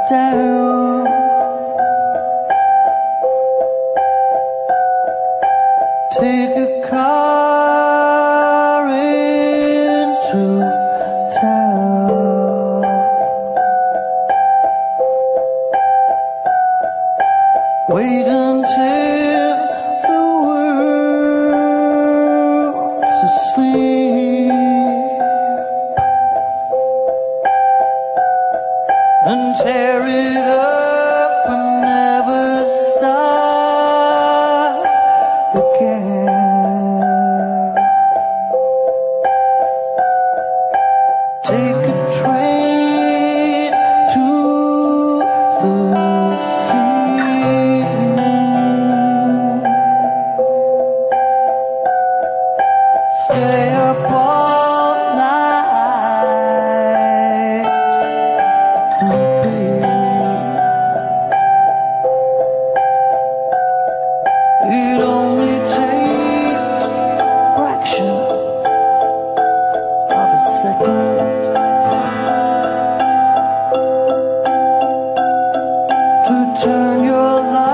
down. Take a car into town. Wait until the world's asleep and tear it up and never start again. Take a train to the sea. Stay up all night and it only takes a fraction of a second to turn your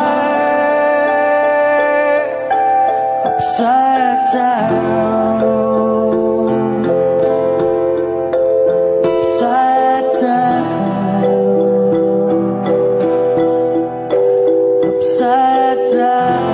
life upside down. Upside down. Upside down.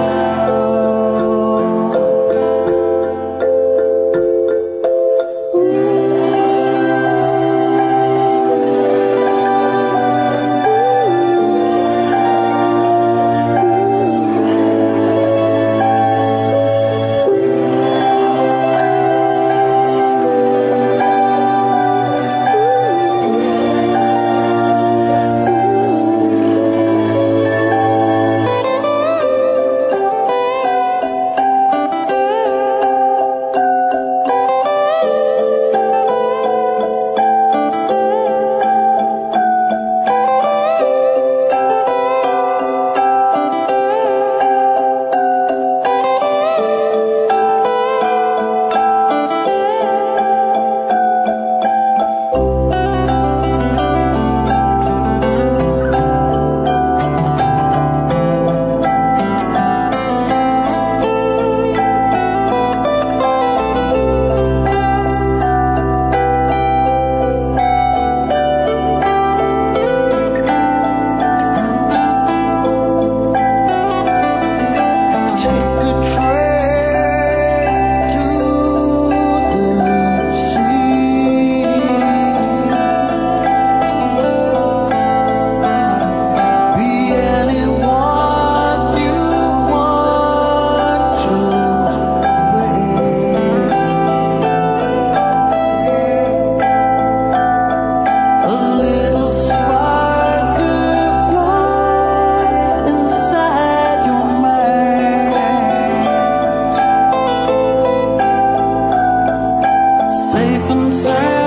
Safe and sound.